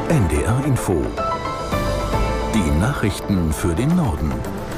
NDR Info. Die Nachrichten für den Norden.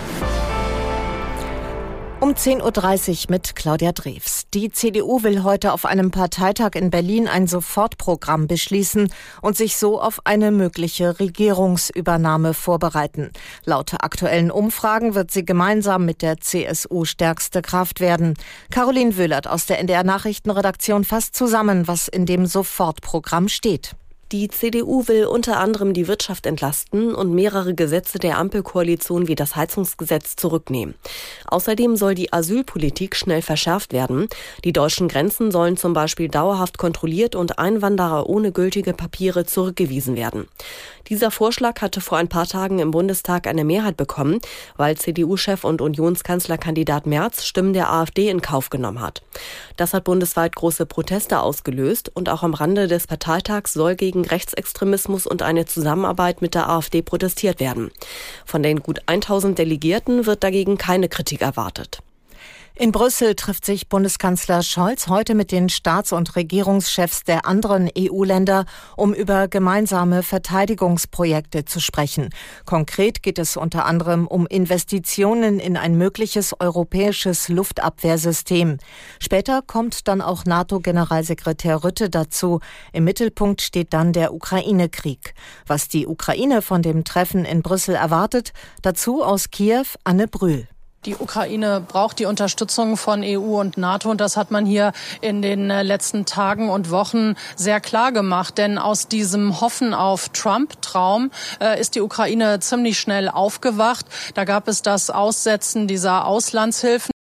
Um 10.30 Uhr mit Claudia Drews. Die CDU will heute auf einem Parteitag in Berlin ein Sofortprogramm beschließen und sich so auf eine mögliche Regierungsübernahme vorbereiten. Laut aktuellen Umfragen wird sie gemeinsam mit der CSU stärkste Kraft werden. Caroline Wöhlert aus der NDR Nachrichtenredaktion fasst zusammen, was in dem Sofortprogramm steht. Die CDU will unter anderem die Wirtschaft entlasten und mehrere Gesetze der Ampelkoalition wie das Heizungsgesetz zurücknehmen. Außerdem soll die Asylpolitik schnell verschärft werden. Die deutschen Grenzen sollen zum Beispiel dauerhaft kontrolliert und Einwanderer ohne gültige Papiere zurückgewiesen werden. Dieser Vorschlag hatte vor ein paar Tagen im Bundestag eine Mehrheit bekommen, weil CDU-Chef und Unionskanzlerkandidat Merz Stimmen der AfD in Kauf genommen hat. Das hat bundesweit große Proteste ausgelöst und auch am Rande des Parteitags soll gegen Rechtsextremismus und eine Zusammenarbeit mit der AfD protestiert werden. Von den gut 1000 Delegierten wird dagegen keine Kritik erwartet. In Brüssel trifft sich Bundeskanzler Scholz heute mit den Staats- und Regierungschefs der anderen EU-Länder, um über gemeinsame Verteidigungsprojekte zu sprechen. Konkret geht es unter anderem um Investitionen in ein mögliches europäisches Luftabwehrsystem. Später kommt dann auch NATO-Generalsekretär Rutte dazu. Im Mittelpunkt steht dann der Ukraine-Krieg. Was die Ukraine von dem Treffen in Brüssel erwartet, dazu aus Kiew Anne Brühl. Die Ukraine braucht die Unterstützung von EU und NATO und das hat man hier in den letzten Tagen und Wochen sehr klar gemacht. Denn aus diesem Hoffen auf Trump-Traum ist die Ukraine ziemlich schnell aufgewacht. Da gab es das Aussetzen dieser Auslandshilfen.